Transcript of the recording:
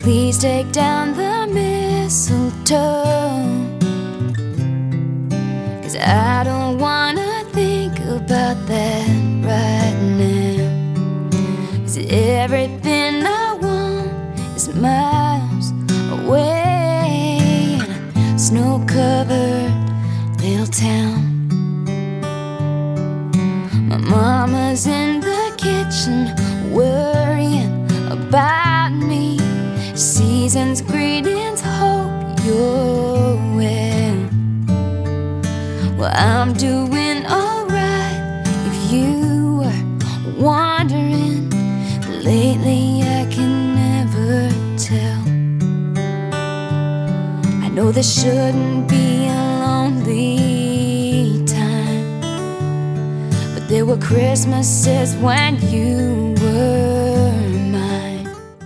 Please take down the mistletoe, 'cause I don't wanna think about that right now. 'Cause everything I want is miles away in a snow-covered little town. My mama's in the kitchen worrying about me. Season's greetings, hope you're well. Well, I'm doing alright if you were wondering. Lately I can never tell. I know this shouldn't be a lonely time, but there were Christmases when you